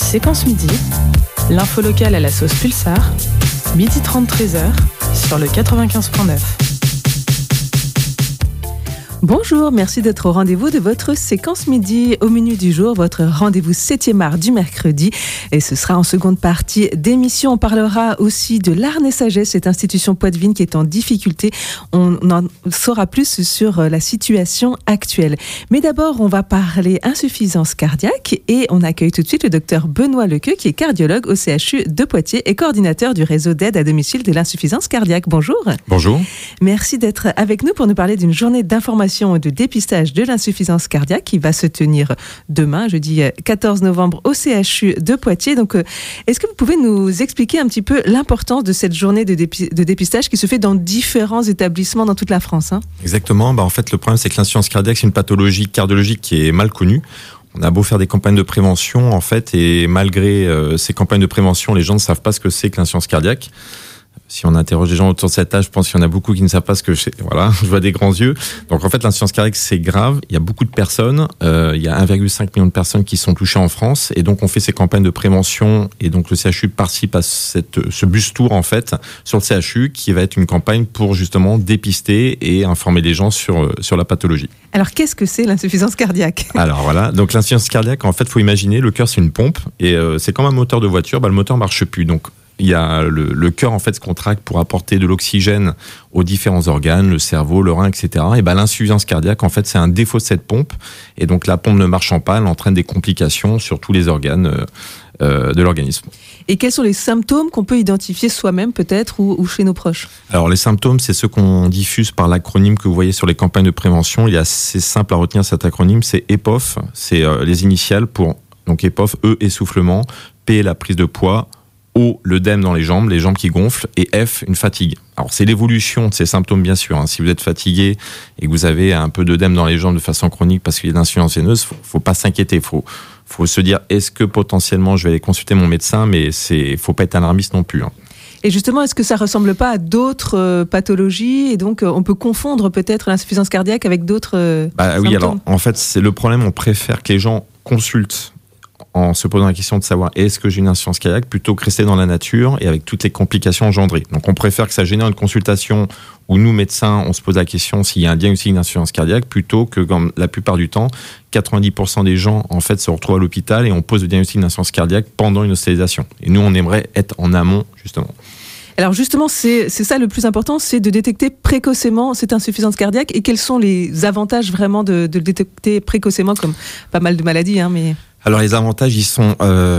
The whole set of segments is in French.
Séquence Midi, l'info locale à la sauce Pulsar, 12h30, 13h, sur le 95.9. Bonjour, merci d'être au rendez-vous de votre séquence midi. Au menu du jour, votre rendez-vous 7e art du mercredi. Et ce sera en seconde partie d'émission. On parlera aussi de l'Arne Sagesse, cette institution poitevine qui est en difficulté. On en saura plus sur la situation actuelle. Mais d'abord, on va parler insuffisance cardiaque et on accueille tout de suite le docteur Benoît Lequeux qui est cardiologue au CHU de Poitiers et coordinateur du réseau d'aide à domicile de l'insuffisance cardiaque. Bonjour. Bonjour. Merci d'être avec nous pour nous parler d'une journée d'information et de dépistage de l'insuffisance cardiaque qui va se tenir demain, jeudi 14 novembre, au CHU de Poitiers. Donc, est-ce que vous pouvez nous expliquer un petit peu l'importance de cette journée de dépistage qui se fait dans différents établissements dans toute la France, hein ? Exactement. En fait, le problème, c'est que l'insuffisance cardiaque, c'est une pathologie cardiologique qui est mal connue. On a beau faire des campagnes de prévention, en fait, et malgré ces campagnes de prévention, les gens ne savent pas ce que c'est que l'insuffisance cardiaque. Si on interroge les gens autour de cette table, je pense qu'il y en a beaucoup qui ne savent pas ce que c'est. Voilà, je vois des grands yeux. Donc en fait, l'insuffisance cardiaque, c'est grave. Il y a beaucoup de personnes. Il y a 1,5 million de personnes qui sont touchées en France. Et donc on fait ces campagnes de prévention. Et donc le CHU participe à ce bus tour en fait sur le CHU qui va être une campagne pour justement dépister et informer les gens sur la pathologie. Alors qu'est-ce que c'est l'insuffisance cardiaque ? Alors voilà, donc l'insuffisance cardiaque, en fait, faut imaginer, le cœur c'est une pompe et c'est comme un moteur de voiture. Le moteur marche plus. Donc il y a le cœur en fait se contracte pour apporter de l'oxygène aux différents organes, le cerveau, le rein, etc. Et l'insuffisance cardiaque en fait c'est un défaut de cette pompe et donc la pompe ne marchant pas, elle entraîne des complications sur tous les organes de l'organisme. Et quels sont les symptômes qu'on peut identifier soi-même peut-être ou chez nos proches ? Alors les symptômes, c'est ceux qu'on diffuse par l'acronyme que vous voyez sur les campagnes de prévention. Il est assez simple à retenir cet acronyme, c'est EPOF, c'est les initiales pour donc EPOF, E essoufflement, P la prise de poids, O, l'œdème dans les jambes qui gonflent, et F, une fatigue. Alors, c'est l'évolution de ces symptômes, bien sûr. Si vous êtes fatigué et que vous avez un peu d'œdème dans les jambes de façon chronique parce qu'il y a de l'insuffisance veineuse, faut pas s'inquiéter. Faut se dire, est-ce que potentiellement je vais aller consulter mon médecin, mais faut pas être alarmiste non plus. Et justement, est-ce que ça ressemble pas à d'autres pathologies et donc on peut confondre peut-être l'insuffisance cardiaque avec d'autres symptômes ? Oui, alors en fait, c'est le problème. On préfère que les gens consultent en se posant la question de savoir est-ce que j'ai une insuffisance cardiaque plutôt que rester dans la nature et avec toutes les complications engendrées. Donc on préfère que ça génère une consultation où nous, médecins, on se pose la question s'il y a un diagnostic d'insuffisance cardiaque plutôt que comme la plupart du temps, 90% des gens en fait se retrouvent à l'hôpital et on pose le diagnostic d'insuffisance cardiaque pendant une hospitalisation. Et nous, on aimerait être en amont justement. Alors justement, c'est ça le plus important, c'est de détecter précocement cette insuffisance cardiaque. Et quels sont les avantages vraiment de le détecter précocement, comme pas mal de maladies, mais... Alors les avantages, ils sont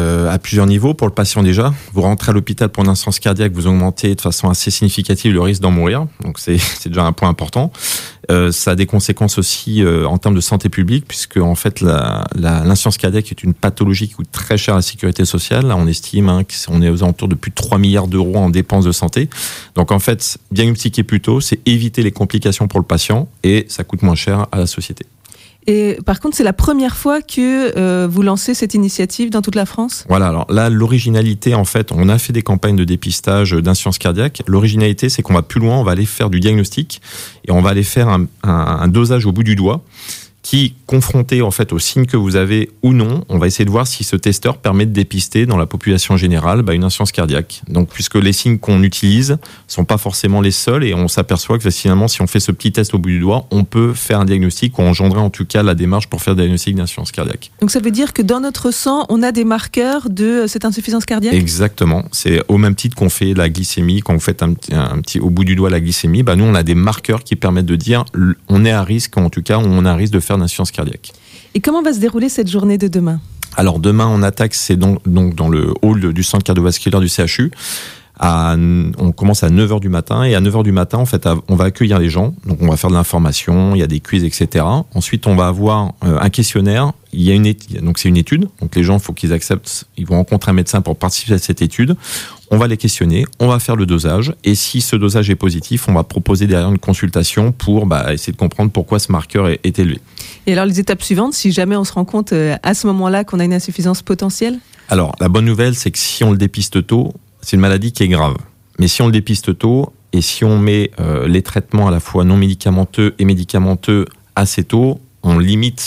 à plusieurs niveaux. Pour le patient déjà, vous rentrez à l'hôpital pour une insuffisance cardiaque, vous augmentez de façon assez significative le risque d'en mourir. Donc c'est déjà un point important. Ça a des conséquences aussi en termes de santé publique, puisque en fait l'insuffisance cardiaque est une pathologie qui coûte très cher à la sécurité sociale. Là, on estime qu'on est aux alentours de plus de 3 milliards d'euros en dépenses de santé. Donc en fait, diagnostiquer plus tôt, c'est éviter les complications pour le patient et ça coûte moins cher à la société. Et par contre, c'est la première fois que vous lancez cette initiative dans toute la France ? Voilà, alors là, l'originalité, en fait, on a fait des campagnes de dépistage d'insuffisance cardiaque. L'originalité, c'est qu'on va plus loin, on va aller faire du diagnostic et on va aller faire un dosage au bout du doigt qui, confronté en fait aux signes que vous avez ou non, on va essayer de voir si ce testeur permet de dépister dans la population générale une insuffisance cardiaque. Donc, puisque les signes qu'on utilise sont pas forcément les seuls et on s'aperçoit que finalement, si on fait ce petit test au bout du doigt, on peut faire un diagnostic ou engendrer en tout cas la démarche pour faire le diagnostic d'insuffisance cardiaque. Donc, ça veut dire que dans notre sang, on a des marqueurs de cette insuffisance cardiaque ? Exactement. C'est au même titre qu'on fait la glycémie, quand vous faites un petit au bout du doigt la glycémie, nous on a des marqueurs qui permettent de dire on est à risque, en tout cas on a un risque de faire d'insuffisance cardiaque. Et comment va se dérouler cette journée de demain ? Alors demain on attaque, c'est donc dans le hall du centre cardiovasculaire du CHU. On commence à 9h du matin et à 9h du matin en fait on va accueillir les gens, donc on va faire de l'information, il y a des quiz, etc. Ensuite on va avoir un questionnaire, donc c'est une étude, donc les gens il faut qu'ils acceptent, ils vont rencontrer un médecin pour participer à cette étude. On va les questionner, on va faire le dosage et si ce dosage est positif, on va proposer derrière une consultation pour essayer de comprendre pourquoi ce marqueur est élevé. Et alors les étapes suivantes, si jamais on se rend compte à ce moment-là qu'on a une insuffisance potentielle ? Alors la bonne nouvelle c'est que si on le dépiste tôt, c'est une maladie qui est grave. Mais si on le dépiste tôt et si on met les traitements à la fois non médicamenteux et médicamenteux assez tôt, on limite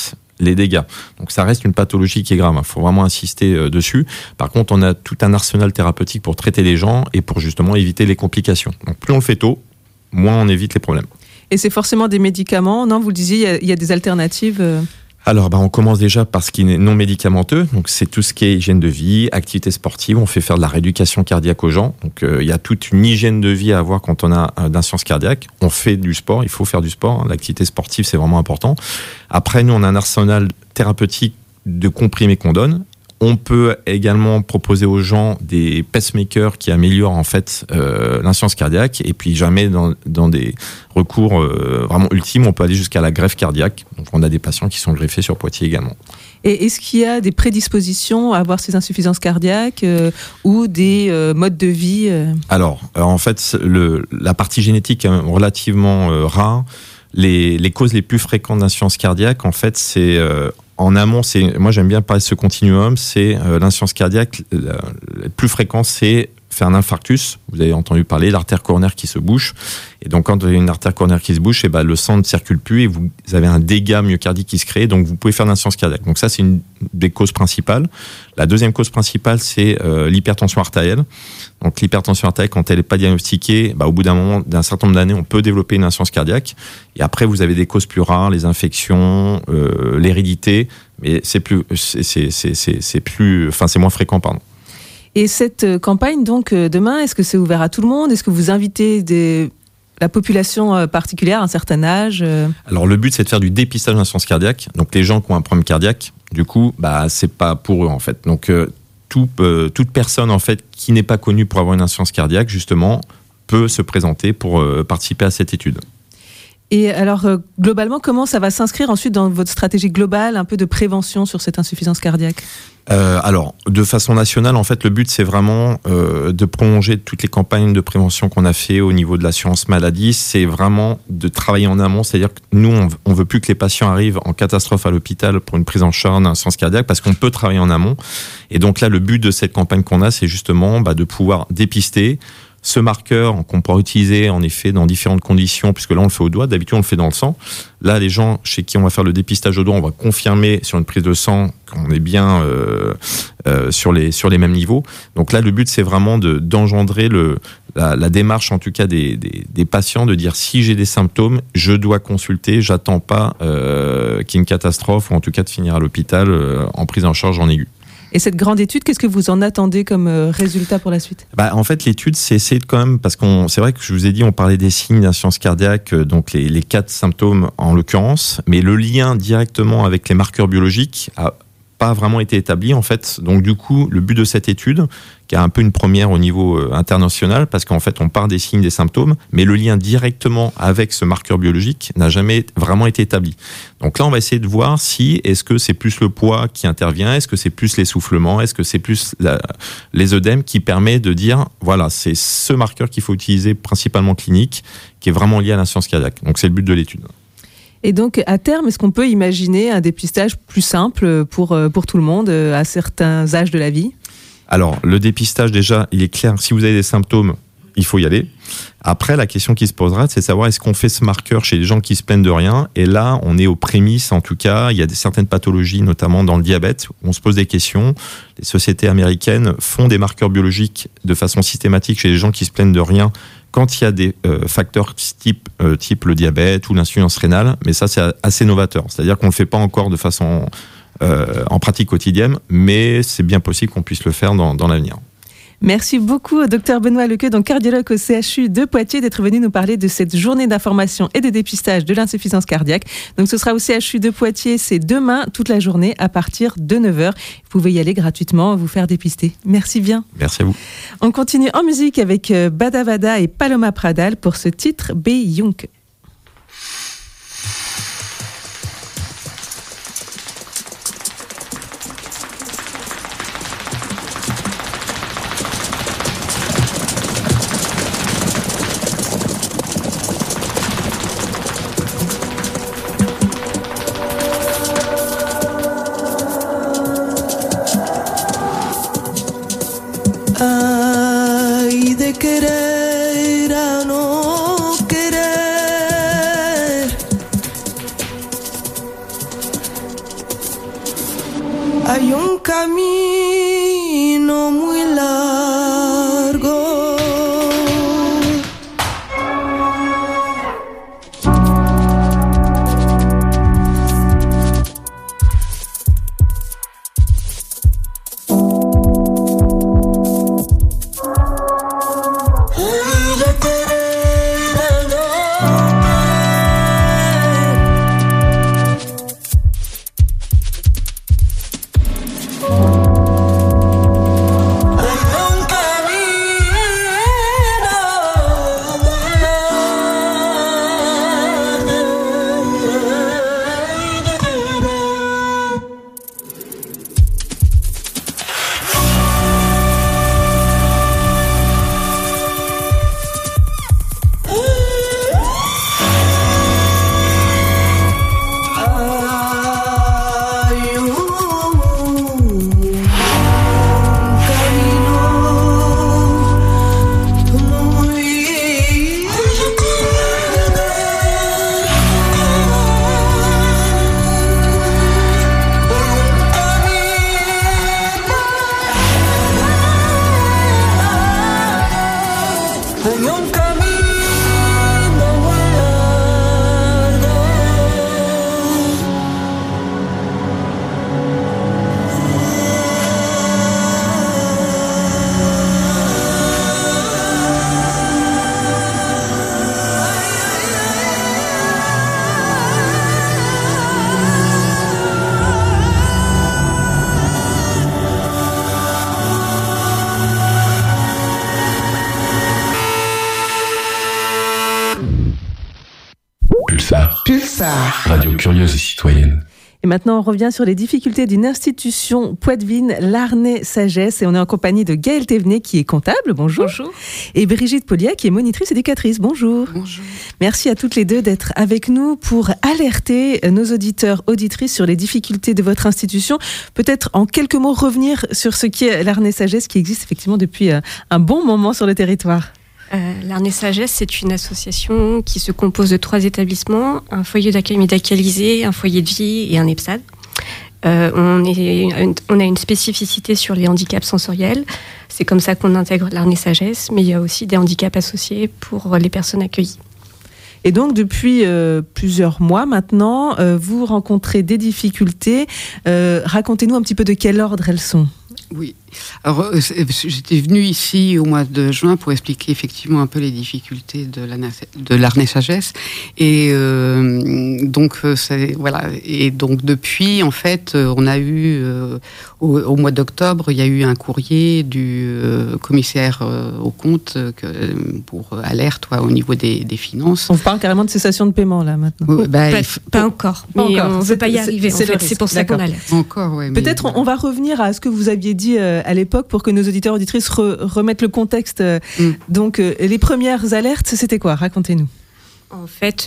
les dégâts. Donc ça reste une pathologie qui est grave. Il faut vraiment insister dessus. Par contre, on a tout un arsenal thérapeutique pour traiter les gens et pour justement éviter les complications. Donc plus on le fait tôt, moins on évite les problèmes. Et c'est forcément des médicaments, non? Vous le disiez, il y a des alternatives Alors, on commence déjà par ce qui est non médicamenteux. Donc, c'est tout ce qui est hygiène de vie, activité sportive. On fait faire de la rééducation cardiaque aux gens. Donc, il y a toute une hygiène de vie à avoir quand on a d'insuffisance cardiaque. On fait du sport. Il faut faire du sport. L'activité sportive, c'est vraiment important. Après, nous, on a un arsenal thérapeutique de comprimés qu'on donne. On peut également proposer aux gens des pacemakers qui améliorent en fait l'insuffisance cardiaque. Et puis jamais dans des recours vraiment ultimes, on peut aller jusqu'à la greffe cardiaque. Donc on a des patients qui sont greffés sur Poitiers également. Et est-ce qu'il y a des prédispositions à avoir ces insuffisances cardiaques ou des modes de vie Alors, en fait, la partie génétique est relativement rare. Les causes les plus fréquentes d'insuffisance cardiaque, en fait, c'est en amont. Moi, j'aime bien parler de ce continuum. C'est l'insuffisance cardiaque. Le plus fréquent, c'est faire un infarctus. Vous avez entendu parler l'artère coronaire qui se bouche. Et donc, quand vous avez une artère coronaire qui se bouche, le sang ne circule plus et vous avez un dégât myocardique qui se crée. Donc, vous pouvez faire une insuffisance cardiaque. Donc, ça, c'est une des causes principales. La deuxième cause principale, c'est l'hypertension artérielle. Donc, l'hypertension artérielle, quand elle n'est pas diagnostiquée, au bout d'un moment, d'un certain nombre d'années, on peut développer une insuffisance cardiaque. Et après, vous avez des causes plus rares, les infections, l'hérédité. Mais c'est moins fréquent, pardon. Et cette campagne, donc, demain, est-ce que c'est ouvert à tout le monde? Est-ce que vous invitez la population particulière à un certain âge? Alors, le but, c'est de faire du dépistage d'insuffisance cardiaque. Donc, les gens qui ont un problème cardiaque, du coup, c'est pas pour eux, en fait. Donc, toute personne, en fait, qui n'est pas connue pour avoir une insuffisance cardiaque, justement, peut se présenter pour participer à cette étude. Et alors, globalement, comment ça va s'inscrire ensuite dans votre stratégie globale, un peu de prévention sur cette insuffisance cardiaque? Alors, de façon nationale, en fait, le but, c'est vraiment de prolonger toutes les campagnes de prévention qu'on a fait au niveau de l'assurance maladie. C'est vraiment de travailler en amont. C'est-à-dire que nous, on veut plus que les patients arrivent en catastrophe à l'hôpital pour une prise en charge d'insuffisance cardiaque parce qu'on peut travailler en amont. Et donc là, le but de cette campagne qu'on a, c'est justement de pouvoir dépister ce marqueur qu'on pourra utiliser en effet dans différentes conditions, puisque là on le fait au doigt, d'habitude on le fait dans le sang. Là, les gens chez qui on va faire le dépistage au doigt, on va confirmer sur une prise de sang qu'on est bien sur les mêmes niveaux. Donc là, le but c'est vraiment d'engendrer la démarche en tout cas des patients, de dire si j'ai des symptômes, je dois consulter, j'attends pas qu'il y ait une catastrophe ou en tout cas de finir à l'hôpital en prise en charge en aigu. Et cette grande étude, qu'est-ce que vous en attendez comme résultat pour la suite? En fait, l'étude, c'est essayer de quand même, parce c'est vrai que je vous ai dit, on parlait des signes d'insuffisance cardiaque, donc les 4 symptômes en l'occurrence, mais le lien directement avec les marqueurs biologiques a pas vraiment été établi en fait. Donc du coup, le but de cette étude, qui est un peu une première au niveau international, parce qu'en fait on part des signes, des symptômes, mais le lien directement avec ce marqueur biologique n'a jamais vraiment été établi. Donc là on va essayer de voir est-ce que c'est plus le poids qui intervient, est-ce que c'est plus l'essoufflement, est-ce que c'est plus les œdèmes qui permet de dire voilà, c'est ce marqueur qu'il faut utiliser principalement clinique, qui est vraiment lié à l'insuffisance cardiaque. Donc c'est le but de l'étude. Et donc, à terme, est-ce qu'on peut imaginer un dépistage plus simple pour tout le monde à certains âges de la vie? Alors, le dépistage, déjà, il est clair. Si vous avez des symptômes, il faut y aller. Après, la question qui se posera, c'est de savoir est-ce qu'on fait ce marqueur chez les gens qui se plaignent de rien. Et là, on est aux prémices, en tout cas. Il y a certaines pathologies, notamment dans le diabète, où on se pose des questions. Les sociétés américaines font des marqueurs biologiques de façon systématique chez les gens qui se plaignent de rien, quand il y a des facteurs type le diabète ou l'insuffisance rénale, mais ça c'est assez novateur. C'est-à-dire qu'on ne le fait pas encore de façon en pratique quotidienne, mais c'est bien possible qu'on puisse le faire dans l'avenir. Merci beaucoup, Dr Benoît Lequeux, donc cardiologue au CHU de Poitiers, d'être venu nous parler de cette journée d'information et de dépistage de l'insuffisance cardiaque. Donc ce sera au CHU de Poitiers, c'est demain toute la journée à partir de 9h. Vous pouvez y aller gratuitement, vous faire dépister. Merci bien. Merci à vous. On continue en musique avec Badavada et Paloma Pradal pour ce titre Be Young. Ay, de querer a no querer. Hay un camino muy largo. Pulsar. Radio curieuse et citoyenne. Et maintenant, on revient sur les difficultés d'une institution poitevine, l'Arnais Sagesse. Et on est en compagnie de Gaëlle Thévenet, qui est comptable. Bonjour. Bonjour. Et Brigitte Pauliat, qui est monitrice éducatrice. Bonjour. Bonjour. Merci à toutes les deux d'être avec nous pour alerter nos auditeurs, auditrices sur les difficultés de votre institution. Peut-être en quelques mots revenir sur ce qu'est l'Arnais Sagesse, qui existe effectivement depuis un bon moment sur le territoire. L'Arnais Sagesse, c'est une association qui se compose de 3 établissements, un foyer d'accueil médicalisé, un foyer de vie et un EHPAD. On a une spécificité sur les handicaps sensoriels. C'est comme ça qu'on intègre l'Arnais Sagesse, mais il y a aussi des handicaps associés pour les personnes accueillies. Et donc, depuis plusieurs mois maintenant, vous rencontrez des difficultés. Racontez-nous un petit peu de quel ordre elles sont. Oui. Alors, j'étais venue ici au mois de juin pour expliquer effectivement un peu les difficultés de l'Arnais Sagesse. Et donc, voilà. Et donc, depuis, en fait, on a eu, au mois d'octobre, il y a eu un courrier du commissaire aux comptes pour alerte au niveau des finances. On parle carrément de cessation de paiement, là, maintenant. Pas encore. Mais on ne veut pas y arriver, en fait. C'est pour ça qu'on alerte. Encore, oui. Peut-être on va revenir à ce que vous aviez dit à l'époque pour que nos auditeurs auditrices remettent le contexte. Donc, les premières alertes, c'était quoi ? Racontez-nous. En fait,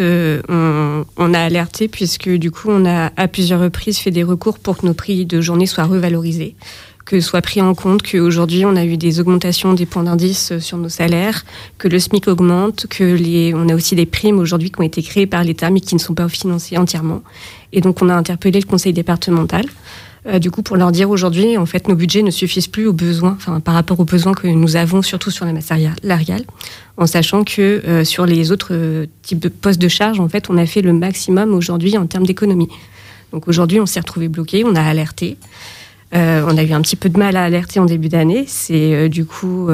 on a alerté puisque du coup, on a à plusieurs reprises fait des recours pour que nos prix de journée soient revalorisés, que soit pris en compte qu'aujourd'hui, on a eu des augmentations des points d'indice sur nos salaires, que le SMIC augmente, on a aussi des primes aujourd'hui qui ont été créées par l'État mais qui ne sont pas financées entièrement. Et donc, on a interpellé le conseil départemental. Du coup, pour leur dire aujourd'hui, en fait, nos budgets ne suffisent plus aux besoins, par rapport aux besoins que nous avons, surtout sur la masse salariale, en sachant que sur les autres types de postes de charge, en fait, on a fait le maximum aujourd'hui en termes d'économie. Donc aujourd'hui, on s'est retrouvé bloqué, on a alerté. On a eu un petit peu de mal à alerter en début d'année. C'est du coup,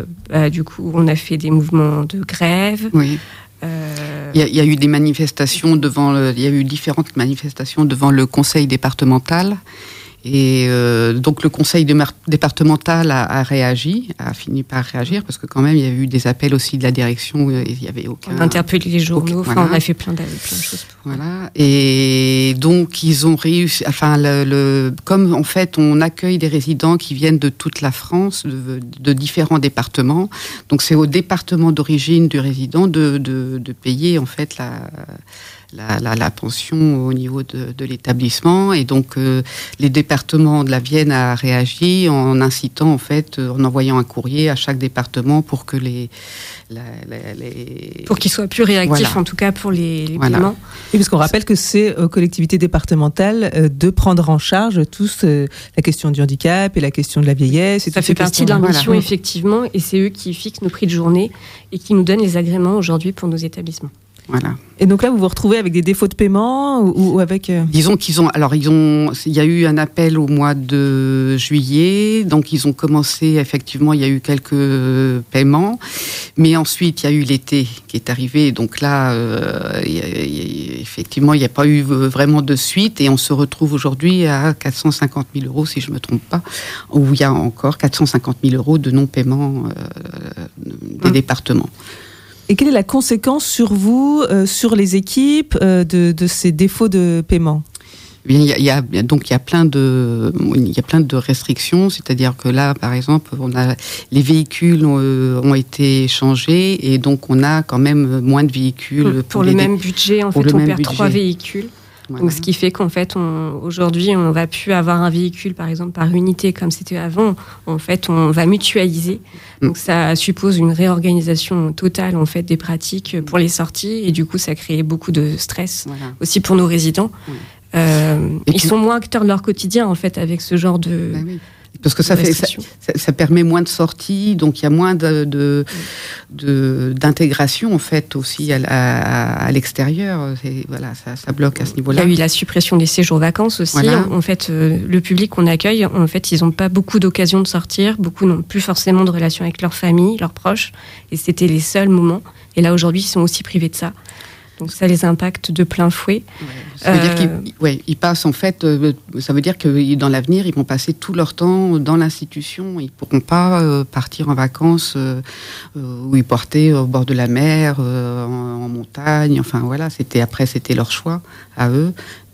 on a fait des mouvements de grève. Oui. Il y a eu des manifestations il y a eu différentes manifestations devant le conseil départemental. Et donc le conseil départemental a fini par réagir, parce que quand même il y a eu des appels aussi de la direction, il y avait aucun... On a interpellé les journaux, voilà. On a fait plein de choses. Voilà. Et donc ils ont réussi, comme en fait on accueille des résidents qui viennent de toute la France, de différents départements, donc c'est au département d'origine du résident de payer en fait la pension au niveau de l'établissement. Et donc, les départements de la Vienne a réagi en incitant, en fait, en envoyant un courrier à chaque département pour que pour qu'ils soient plus réactifs, en tout cas pour les paiements. Et parce qu'on rappelle que c'est aux collectivités départementales de prendre en charge tous la question du handicap et la question de la vieillesse. Ça fait partie de leur mission, effectivement, et c'est eux qui fixent nos prix de journée et qui nous donnent les agréments aujourd'hui pour nos établissements. Voilà. Et donc là, vous vous retrouvez avec des défauts de paiement ou avec... Disons il y a eu un appel au mois de juillet, donc ils ont commencé, effectivement, il y a eu quelques paiements, mais ensuite il y a eu l'été qui est arrivé, donc là, effectivement, il n'y a pas eu vraiment de suite, et on se retrouve aujourd'hui à 450 000 euros, si je ne me trompe pas, où il y a encore 450 000 euros de non-paiement des départements. Et quelle est la conséquence sur vous, sur les équipes, de ces défauts de paiement ? Il y a plein de restrictions, c'est-à-dire que là, par exemple, les véhicules ont été changés, et donc on a quand même moins de véhicules. Pour le même budget, en fait, on perd 3 véhicules. Voilà. Donc, ce qui fait qu'en fait, aujourd'hui, on va plus avoir un véhicule, par exemple, par unité comme c'était avant. En fait, on va mutualiser. Donc, ça suppose une réorganisation totale, en fait, des pratiques pour les sorties. Et du coup, ça crée beaucoup de stress aussi pour nos résidents. Ils sont moins acteurs de leur quotidien, en fait, avec ce genre de... Parce que ça permet moins de sorties, donc il y a moins d'intégration en fait aussi à l'extérieur. Ça bloque à ce niveau-là. Il y a eu la suppression des séjours vacances aussi. Voilà. En fait, le public qu'on accueille, en fait, ils n'ont pas beaucoup d'occasions de sortir. Beaucoup n'ont plus forcément de relations avec leur famille, leurs proches, et c'était les seuls moments. Et là aujourd'hui, ils sont aussi privés de ça. Donc ça les impacte de plein fouet. Ça veut dire qu'ils passent en fait. Ça veut dire que dans l'avenir, ils vont passer tout leur temps dans l'institution. Ils ne pourront pas partir en vacances où ils partaient au bord de la mer, en montagne. Enfin voilà, c'était leur choix à eux.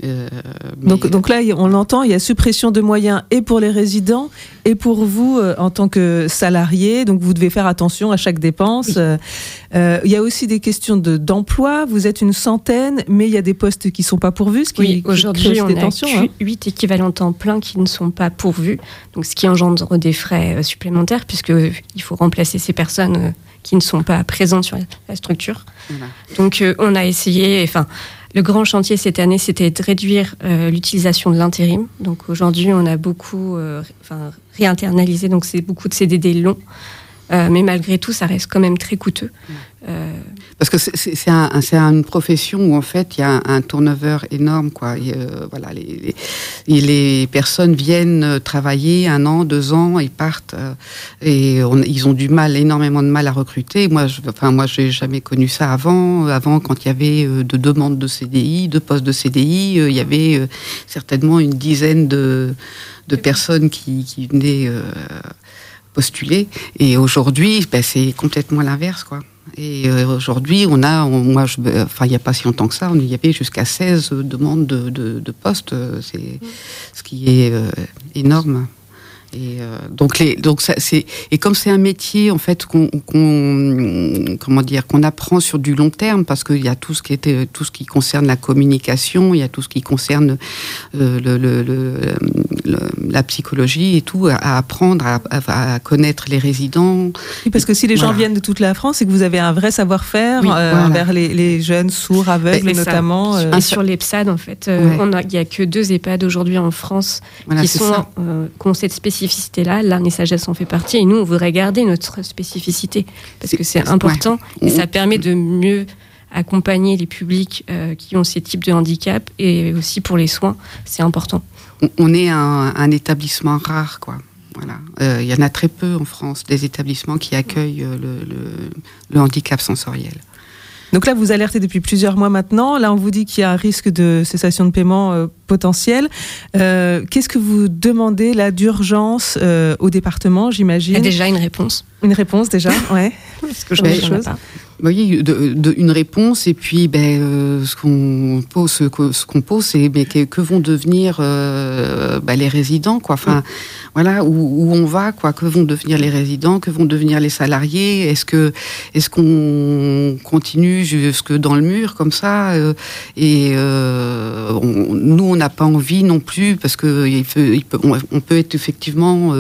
Donc là, on l'entend, il y a suppression de moyens et pour les résidents et pour vous en tant que salariés. Donc vous devez faire attention à chaque dépense. Il y a aussi des questions d'emploi. Vous êtes une centaine, mais il y a des postes qui ne sont pas pourvus. Aujourd'hui, on a 8 équivalents temps plein qui ne sont pas pourvus. Donc ce qui engendre des frais supplémentaires puisqu'il faut remplacer ces personnes qui ne sont pas présentes sur la structure. Voilà. Donc on a essayé... Le grand chantier cette année, c'était de réduire l'utilisation de l'intérim. Donc aujourd'hui, on a beaucoup réinternalisé, donc c'est beaucoup de CDD longs. Mais malgré tout, ça reste quand même très coûteux. Parce que c'est une profession où en fait il y a un turnover énorme, quoi. Les personnes viennent travailler 1 an, 2 ans, ils partent et ils ont énormément de mal à recruter. Moi, j'ai jamais connu ça avant. Avant, quand il y avait de demandes de CDI, de postes de CDI, il y avait certainement une dizaine de personnes qui venaient postuler. Et aujourd'hui, c'est complètement l'inverse, quoi. Et aujourd'hui, il n'y a pas si longtemps que ça, il y avait jusqu'à 16 demandes de postes, c'est ce qui est énorme. Et et comme c'est un métier en fait qu'on apprend sur du long terme, parce qu'il y a tout ce qui concerne la communication, il y a tout ce qui concerne la psychologie et tout, à apprendre à connaître les résidents. Oui, parce que si les gens viennent de toute la France, c'est que vous avez un vrai savoir-faire envers les jeunes sourds, aveugles notamment. Et sur l'EPSAD, en fait, il n'y a que 2 EHPAD aujourd'hui en France qui ont cette spécificité-là. L'Arne Sagesse en fait partie, et nous, on voudrait garder notre spécificité, parce que c'est important, et ça permet de mieux accompagner les publics qui ont ces types de handicap, et aussi pour les soins, c'est important. On est un établissement rare, quoi. Voilà. Y en a très peu en France, des établissements qui accueillent le handicap sensoriel. Donc là, vous alertez depuis plusieurs mois maintenant. Là, on vous dit qu'il y a un risque de cessation de paiement potentiel. Qu'est-ce que vous demandez là d'urgence au département, j'imagine ? Il y a déjà une réponse. Une réponse déjà, ouais. Parce que je ne sais pas. Oui, une réponse, et puis ce qu'on pose, c'est que vont devenir les résidents, quoi. Enfin, voilà, où on va, quoi, que vont devenir les résidents, que vont devenir les salariés, est-ce qu'on continue jusque dans le mur comme ça, nous on n'a pas envie non plus, parce que on peut être effectivement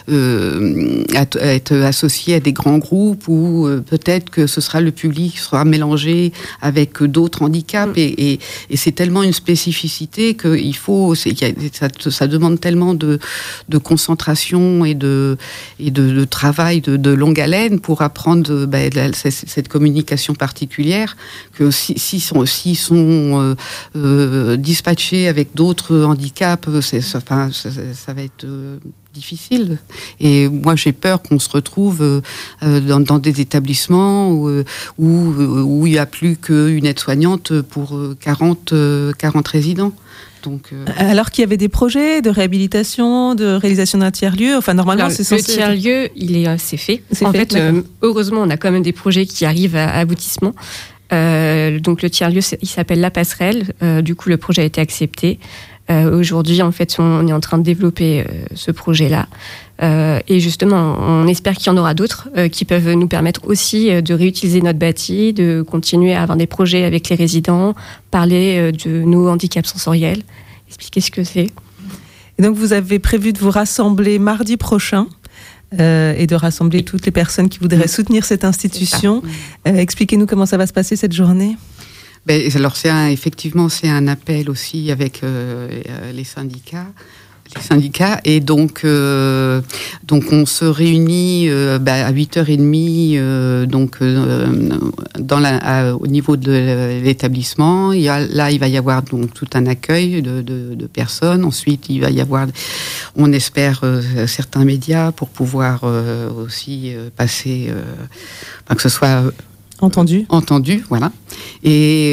être associé à des grands groupes où peut-être que ce sera le public qui sera mélangé avec d'autres handicaps, et c'est tellement une spécificité que ça demande tellement de concentration et de travail de longue haleine pour apprendre cette communication particulière, que s'ils sont dispatchés avec d'autres handicaps, ça va être difficile. Et moi, j'ai peur qu'on se retrouve dans des établissements où il n'y a plus qu'une aide-soignante pour 40 résidents. Donc, alors qu'il y avait des projets de réhabilitation, de réalisation d'un tiers-lieu, enfin normalement c'est censé... Le tiers-lieu, c'est fait. En fait, heureusement, on a quand même des projets qui arrivent à aboutissement. Donc le tiers-lieu, il s'appelle La Passerelle. Du coup, le projet a été accepté. Aujourd'hui, en fait, on est en train de développer ce projet-là. Et justement, on espère qu'il y en aura d'autres qui peuvent nous permettre aussi de réutiliser notre bâti, de continuer à avoir des projets avec les résidents, parler de nos handicaps sensoriels, expliquer ce que c'est. Et donc, vous avez prévu de vous rassembler mardi prochain et de rassembler toutes les personnes qui voudraient soutenir cette institution. Expliquez-nous comment ça va se passer cette journée. Alors effectivement, c'est un appel aussi avec les syndicats, et donc on se réunit à 8h30 au niveau de l'établissement. Il va y avoir donc tout un accueil de personnes. Ensuite, il va y avoir, on espère, certains médias pour pouvoir aussi passer, que ce soit entendu, voilà. Et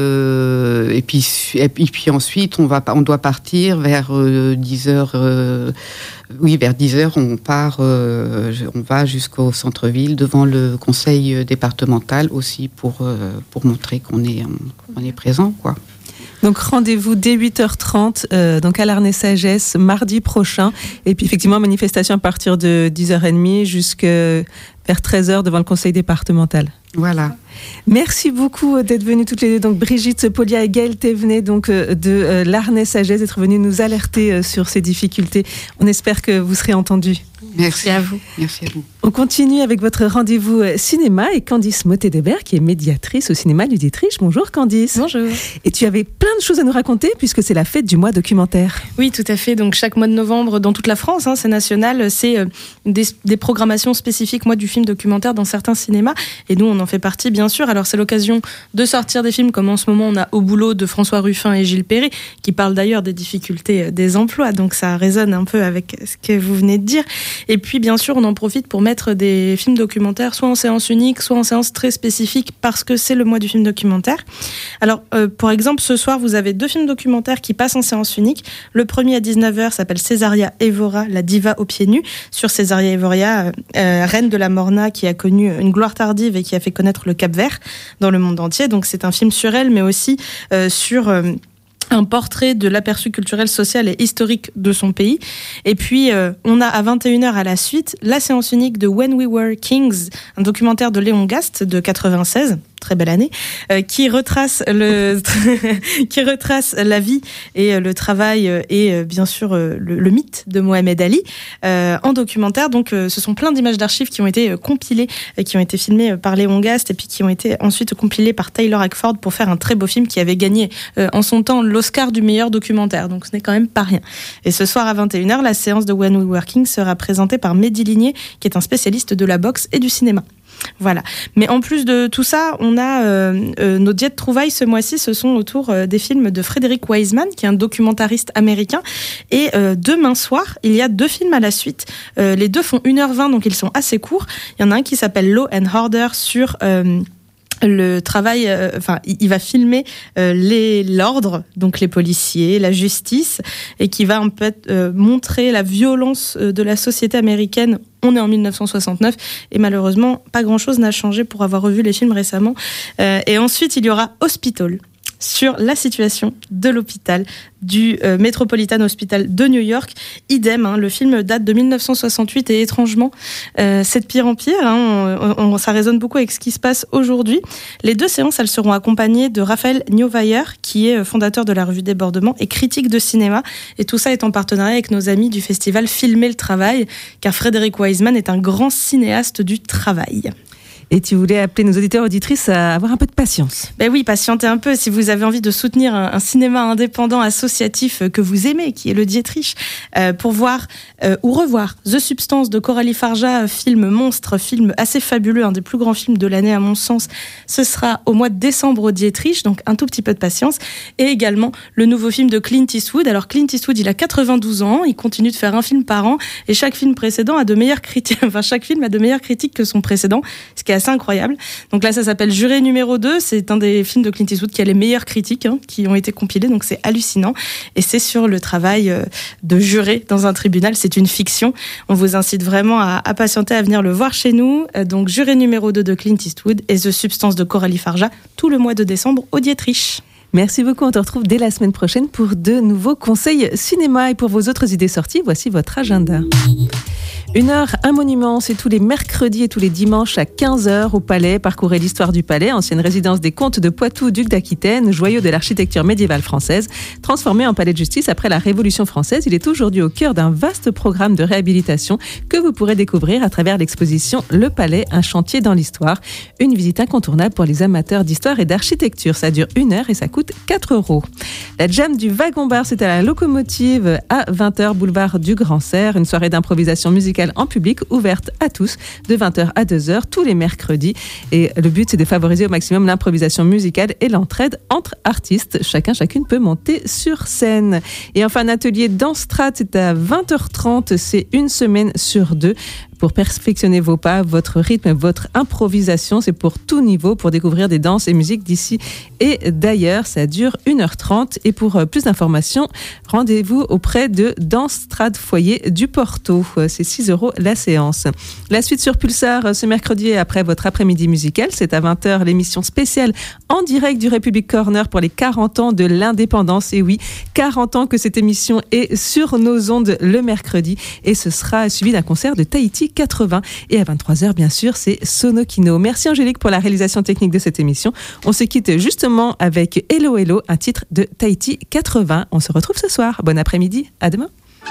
puis ensuite, on doit partir vers 10h. Vers 10h, on va jusqu'au centre-ville, devant le conseil départemental aussi, pour montrer qu'on est présent, quoi. Donc rendez-vous dès 8h30 donc à l'Arnais-Sagesse mardi prochain, et puis effectivement manifestation à partir de 10h30 jusqu'à vers 13h devant le conseil départemental. Voilà. Merci beaucoup d'être venues toutes les deux, donc Brigitte Polia et Gaëlle Thévenet donc de l'Arnais-Sagesse, d'être venues nous alerter sur ces difficultés. On espère que vous serez entendus. Merci à vous. On continue avec votre rendez-vous cinéma et Candice Motet-Debert, qui est médiatrice au cinéma Luditriche. Bonjour Candice. Bonjour. Et tu avais plein de choses à nous raconter puisque c'est la fête du mois documentaire. Oui, tout à fait. Donc chaque mois de novembre dans toute la France, c'est national, c'est des programmations spécifiques mois du film documentaire dans certains cinémas. Et nous, on en fait partie, bien sûr. Alors c'est l'occasion de sortir des films comme en ce moment on a Au boulot de François Ruffin et Gilles Perret, qui parlent d'ailleurs des difficultés des emplois. Donc ça résonne un peu avec ce que vous venez de dire. Et puis, bien sûr, on en profite pour mettre des films documentaires, soit en séance unique, soit en séance très spécifique, parce que c'est le mois du film documentaire. Alors, pour exemple, ce soir, vous avez 2 films documentaires qui passent en séance unique. Le premier à 19h s'appelle Césaria Évora, la diva aux pieds nus, sur Césaria Évora, reine de la Morna, qui a connu une gloire tardive et qui a fait connaître le Cap-Vert dans le monde entier. Donc, c'est un film sur elle, mais aussi sur... un portrait de l'aperçu culturel, social et historique de son pays. Et puis, on a à 21h à la suite la séance unique de When We Were Kings, un documentaire de Léon Gast de 96, très belle année, qui retrace la vie et le travail et bien sûr le mythe de Mohamed Ali en documentaire. Donc, ce sont plein d'images d'archives qui ont été compilées, qui ont été filmées par Léon Gast et puis qui ont été ensuite compilées par Taylor Hackford pour faire un très beau film qui avait gagné en son temps l'Oscar du meilleur documentaire. Donc, ce n'est quand même pas rien. Et ce soir à 21h, la séance de When We Were Kings sera présentée par Mehdi Ligné, qui est un spécialiste de la boxe et du cinéma. Voilà. Mais en plus de tout ça, on a nos diètes de trouvailles ce mois-ci, ce sont autour des films de Frederick Wiseman, qui est un documentariste américain. Et demain soir, il y a 2 films à la suite. Les 2 font 1h20, donc ils sont assez courts. Il y en a un qui s'appelle Law and Order sur... le travail, il va filmer l'ordre, donc les policiers, la justice, et qui va un peu montrer la violence de la société américaine. On est en 1969 et malheureusement, pas grand-chose n'a changé pour avoir revu les films récemment. Et ensuite, il y aura Hospital sur la situation de l'hôpital du Metropolitan Hospital de New York. Idem, le film date de 1968 et étrangement, c'est de pire en pire. Ça résonne beaucoup avec ce qui se passe aujourd'hui. Les 2 séances, elles seront accompagnées de Raphaël Neuweier, qui est fondateur de la revue Débordement et critique de cinéma. Et tout ça est en partenariat avec nos amis du festival Filmer le Travail, car Frédéric Wiseman est un grand cinéaste du travail. Et tu voulais appeler nos auditeurs et auditrices à avoir un peu de patience. Ben oui, patientez un peu si vous avez envie de soutenir un cinéma indépendant associatif que vous aimez, qui est le Dietrich, pour voir ou revoir The Substance de Coralie Farja, film monstre, film assez fabuleux, un des plus grands films de l'année à mon sens. Ce sera au mois de décembre au Dietrich, donc un tout petit peu de patience. Et également le nouveau film de Clint Eastwood. Alors Clint Eastwood, il a 92 ans, il continue de faire un film par an et chaque film précédent a de meilleures critiques, chaque film a de meilleures critiques que son précédent, ce qui est assez incroyable. Donc là, ça s'appelle Juré numéro 2. C'est un des films de Clint Eastwood qui a les meilleures critiques qui ont été compilées. Donc c'est hallucinant. Et c'est sur le travail de juré dans un tribunal. C'est une fiction. On vous incite vraiment à patienter, à venir le voir chez nous. Donc Juré numéro 2 de Clint Eastwood et The Substance de Coralie Farja tout le mois de décembre au Dietrich. Merci beaucoup, on te retrouve dès la semaine prochaine pour de nouveaux conseils cinéma. Et pour vos autres idées sorties, voici votre agenda. 1 heure, un monument, c'est tous les mercredis et tous les dimanches à 15h au Palais. Parcourez l'histoire du Palais, ancienne résidence des comtes de Poitou, duc d'Aquitaine, joyau de l'architecture médiévale française. Transformé en palais de justice après la Révolution française, il est aujourd'hui au cœur d'un vaste programme de réhabilitation que vous pourrez découvrir à travers l'exposition Le Palais, un chantier dans l'histoire. Une visite incontournable pour les amateurs d'histoire et d'architecture. Ça dure 1 heure et ça coûte 4 €. La jam du Wagon Bar, c'est à la Locomotive à 20h, boulevard du Grand Serre. Une soirée d'improvisation musicale en public, ouverte à tous, de 20h à 2h, tous les mercredis. Et le but, c'est de favoriser au maximum l'improvisation musicale et l'entraide entre artistes. Chacune peut monter sur scène. Et enfin, un atelier Dansstrat, c'est à 20h30, c'est 1 semaine sur 2. Pour perfectionner vos pas, votre rythme, votre improvisation, c'est pour tout niveau, pour découvrir des danses et musiques d'ici et d'ailleurs. Ça dure 1h30 et pour plus d'informations, rendez-vous auprès de Dansstrat Foyer du Porto. C'est 6 € la séance. La suite sur Pulsar ce mercredi après votre après-midi musical, c'est à 20h l'émission spéciale en direct du République Corner pour les 40 ans de l'indépendance. Et oui, 40 ans que cette émission est sur nos ondes le mercredi et ce sera suivi d'un concert de Tahiti 80 et à 23h bien sûr c'est Sonokino. Merci Angélique pour la réalisation technique de cette émission. On se quitte justement avec Hello Hello, un titre de Tahiti 80. On se retrouve ce soir. Bon après-midi, à demain.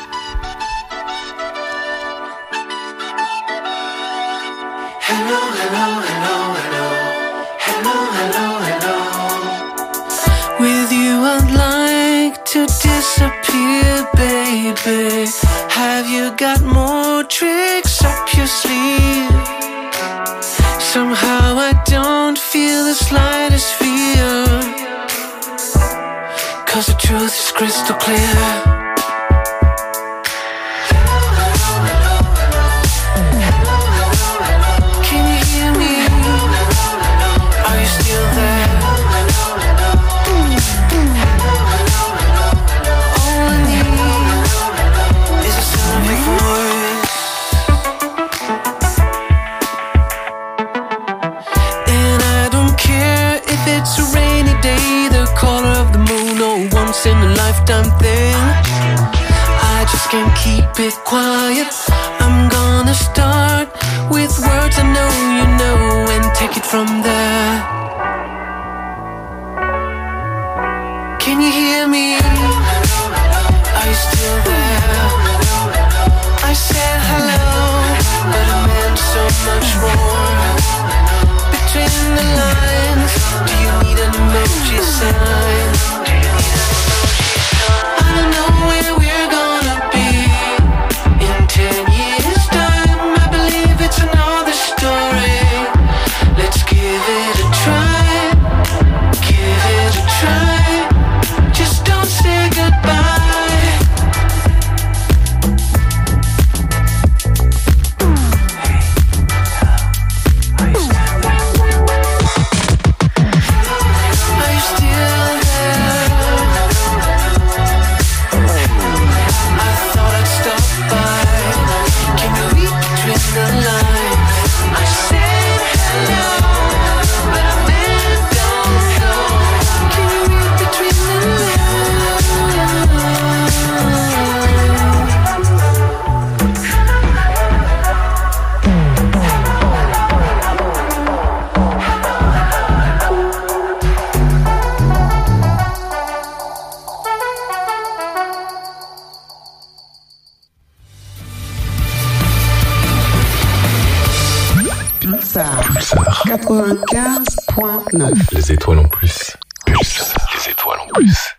Hello, hello, hello, hello. Hello, hello, hello. With you I'd like to disappear, baby. Have you got more tricks up your sleeve? Somehow I don't feel the slightest fear, 'cause the truth is crystal clear. In a lifetime thing, I just can't keep it quiet. I'm gonna start with words I know you know and take it from there. Can you hear me? Are you still there? I said hello, but it meant so much more. Between the lines, do you need an emoji sign? I don't know where we're gonna be in 10 years' time. I believe it's another story. Let's give it a try. Give it a try. Just don't say goodbye. Are you still 95.9. Les étoiles en plus. Pulsar. Les étoiles en plus.